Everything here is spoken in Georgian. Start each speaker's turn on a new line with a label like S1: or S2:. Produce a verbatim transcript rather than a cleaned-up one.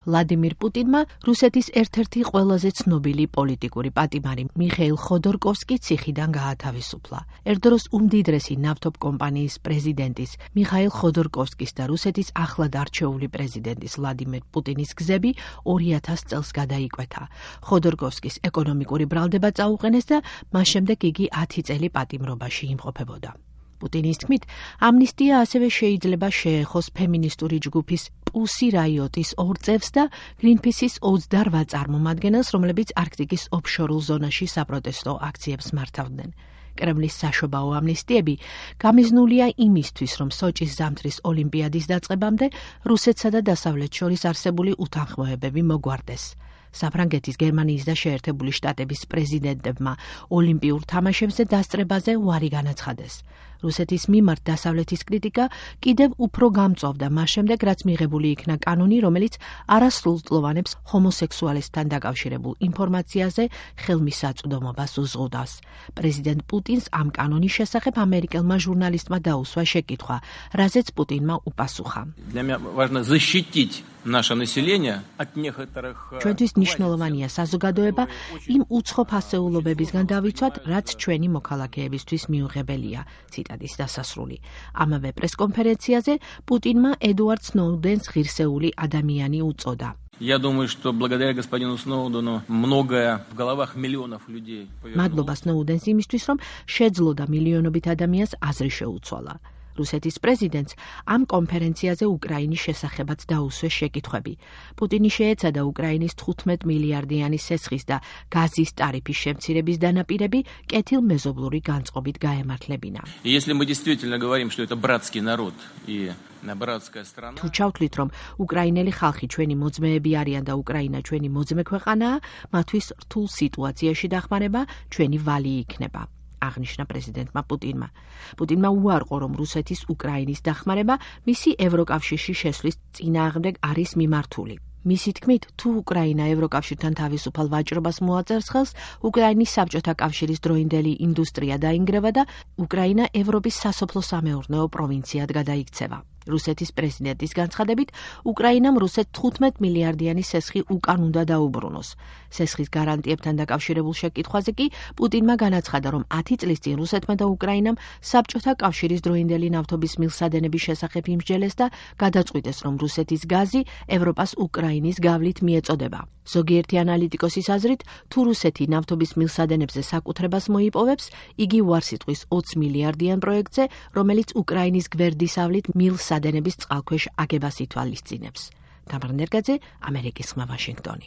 S1: ვლადიმირ პუტინმა რუსეთის ერთ-ერთი ყველაზე ცნობილი პოლიტიკური პატიმარი მიხეილ ხოდორკოვსკი ციხიდან გაათავისუფლა. ერთდროს უმდიდრესი ნავთობ კომპანიის პრეზიდენტის მიხაილ ხოდორკოვსკის და რუსეთის ახლად არჩეული პრეზიდენტის ვლადიმირ პუტინის გზები ორი ათას წელს გადაიკვეთა. ხოდორკოვსკის ეკონომიკური ბრალდება წაუყენეს და მას შემდეგ იგი ათი წელი პატიმრობაში იმყოფებოდა. პუტინის თქმით, ამნისტია ასევე შეიძლება შეეხოს ფემინისტური ჯგუფის პუსი რაიოტის ორ წევრს და გრინპისის ოცდარვა წარმომადგენელს, რომლებიც არქტიკის ოფშორულ ზონაში საპროტესტო აქციებს მართავდნენ. კრემლის საშობაო ამნისტიები გამიზნულია იმისთვის, რომ სოჭის ზამთრის ოლიმპიადის დაწყებამდე რუსეთსა და დასავლეთს შორის არსებული უთანხმოებები მოგვარდეს. საფრანგეთის, გერმანიის და შეერთებული შტატების პრეზიდენტებმა ოლიმპიურ თამაშებზე დასწრებაზე უარი განაცხადეს. რუსეთის მიმართ დასავლეთის კრიტიკა კიდევ უფრო გამწვავდა მას შემდეგ, რაც მიღებული იქნა კანონი, რომელიც არასრულწლოვანებს ჰომოსექსუალისთან დაკავშირებულ ინფორმაციაზე ხელმისაწვდომობას უზღუდავს. პრეზიდენტ პუტინს ამ კანონის შესახებ ამერიკელმა ჟურნალისტმა დაუსვა შეკითხვა, რაზეც პუტინმა უპასუხა. ჩვენთვის მნიშვნელოვანია საზოგადოება იმ უცხო ფასეულობებისგან დავიცვათ, რაც ჩვენი მოქალაქეებისთვის მიუღებელია. ციტატის დასასრული. ამავე პრესკონფერენციაზე პუტინმა ედუარდ სნოუდენს ღირსეული ადამიანი უწოდა.
S2: Я думаю, что благодаря господину Сноудену многое в головах миллионов людей.
S1: მადლობა სნოუდენს იმისთვის, რომ შეძლო და მილიონობით ადამიანს აზრი შეუცვალა. რუსეთის პრეზიდენტს ამ კონფერენციაზე უკრაინის შესახებაც დაუსვეს შეკითხვები. პუტინი შეეცადა უკრაინის თხუთმეტ მილიარდიანი სესხის და გაზის ტარიფის შემცირების დანაპირები კეთილმეზობლური განწყობით გაემართლებინა.
S2: Если мы действительно говорим, что это братский народ и братская страна.
S1: თუ ჩავთვლით, რომ უკრაინელი ხალხი ჩვენი მოძმეები არიან და უკრაინა ჩვენი მოძმე ქვეყანაა, მათთვის რთულ სიტუაციაში დახმარება ჩვენი ვალი იქნება. აღნიშნა პრეზიდენტმა პუტინმა. პუტინმა უარყო, რომ რუსეთის უკრაინის დახმარება მისი ევროკავშირში შესვლის წინააღმდეგ არის მიმართული. მისი თქმით, თუ უკრაინა ევროკავშირთან თავისუფალ ვაჭრობას მოაწერს ხელს, უკრაინის საბჭოთა კავშირის დროინდელი ინდუსტრია დაინგრევა და უკრაინა ევროპის სასოფლო-სამეურნეო პროვინციად გადაიქცევა. რუსეთის პრეზიდენტის განცხადებით, უკრაინამ რუსეთს თხუთმეტ მილიარდიანი სესხი უკან უნდა დაუბრუნოს. სესხის გარანტიებთან დაკავშირებულ შეკითხვაზე კი პუტინმა განაცხადა, რომ ათი წლის წინ რუსეთმა და უკრაინამ საბჭოთა კავშირის დროინდელი ნავთობის მილსადენების შესახებ იმსჯელეს და გადაწყვიტეს, რომ რუსეთის გაზი ევროპას უკრაინის გავლით მიეწოდება. ზოგიერთი ანალიტიკოსის აზრით, თუ რუსეთი ნავთობის მილსადენებზე საკუთრებას მოიპოვებს, იგი უარს იტყვის ოცი მილიარდიან პროექტზე, რომელიც უკრაინის გვერდისავლით მილს სადენების წყალქვეშ აგებას ითვალისწინებს. თამარ ნერგაძე, ამერიკის ხმა, ვაშინგტონი.